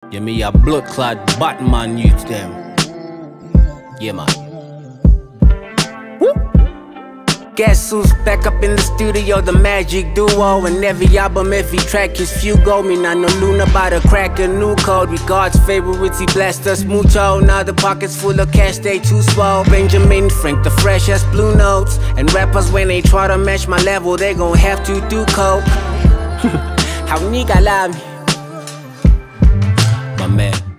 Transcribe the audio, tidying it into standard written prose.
Yeah, me a blood clot Batman youth them. Yeah, man. Guess who's back up in the studio, the magic duo. And every album, every track is Fugo. Me not no Luna, about to crack a new code. We God's favorites, he blessed us mucho. Now the pockets full of cash, they too small. Benjamin Frank, the freshest Blue Notes. And rappers, when they try to match my level, they gon' have to do coke. How nigga love me. My man.